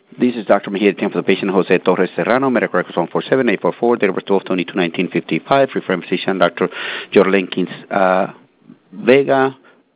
This is Dr. Mejia, for the patient Jose Torres Serrano, medical records 147844, date of birth 12/22/1955, referring physician Dr. Yorlenkins Vega,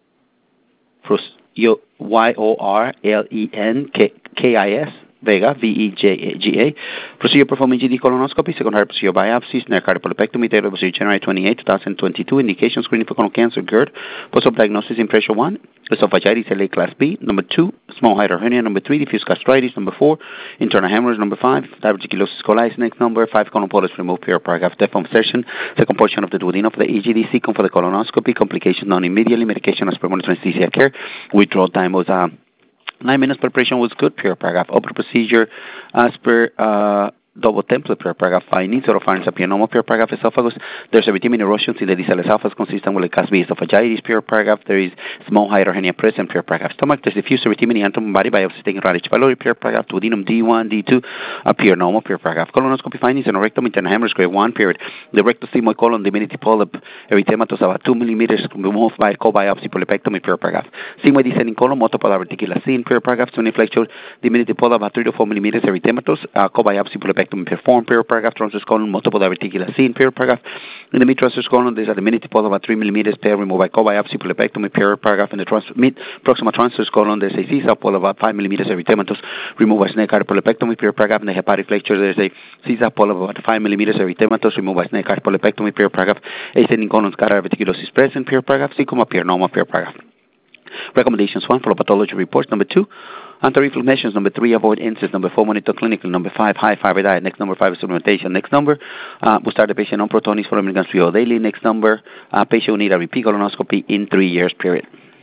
Yorlenkis Vega, Vega. Procedure performing GD colonoscopy, secondary procedure biopsies, necrocardiopulopectomy, date of procedure January 28, 2022. Indication screening for colon cancer, GERD. Post-op diagnosis impression 1, esophagitis LA class B. Number 2, small hiatal hernia. Number 3, diffuse gastritis. Number 4, internal hemorrhage. Number 5, diverticulosis colitis. Next number 5, colon polyps removed, period paragraph. Deform session, second portion of the duodenum for the EGD, second for the colonoscopy. Complications known immediately. Medication as per monitor anesthesia care. Withdrawal time was 9 minutes. Preparation was good, period paragraph. Open procedure as per double template, period paragraph. Findings, oropharynx apianoma, period paragraph. Esophagus, there's erythema erosions in the distal esophagus consistent with class B esophagitis, period paragraph. There is small hiatal hernia present, period paragraph. Stomach, there's diffuse erythema in the abdomen body biopsy taken right H. pylori, period paragraph. Duodenum D1, D2, apianoma, period paragraph. Colonoscopy findings in a rectum, internal hemorrhage, grade 1, period. The rectosigmoid colon, diminutive polyp, erythematos about 2 millimeters, removed by co-biopsy polypectomy, period paragraph. Sigmoid descending colon, multiple diverticular period paragraph. Tuniflexion, diminutive polyp about 3 to 4 millimeters, erythematos, co-biopsy polypectomy performed, period paragraph. Transverse colon, multiple diverticular period paragraph. In the mid-transverse colon, there's a diminutive polyp about 3 millimeters, pair removed by co-biopsy polypectomy, period paragraph. In the mid-proximal transverse colon, there's a CSAP polyp about 5 millimeters, erythematos, removed by snake polypectomy, period paragraph. In the hepatic flexure, there's a CSAP polyp about 5 millimeters, erythematos, removed by snake polypectomy, period paragraph. Ascending colon, scatter diverticulosis present, period paragraph. Cecum, apianoma, period paragraph. Recommendations 1, follow pathology reports. Number 2, anti-inflammations. Number 3, avoid incest. Number 4, monitor clinically. Number 5, high fiber diet. Next number 5 is supplementation. Next number, we'll start the patient on Protonix 4 milligrams daily. Next number, patient will need a repeat colonoscopy in 3 years, period.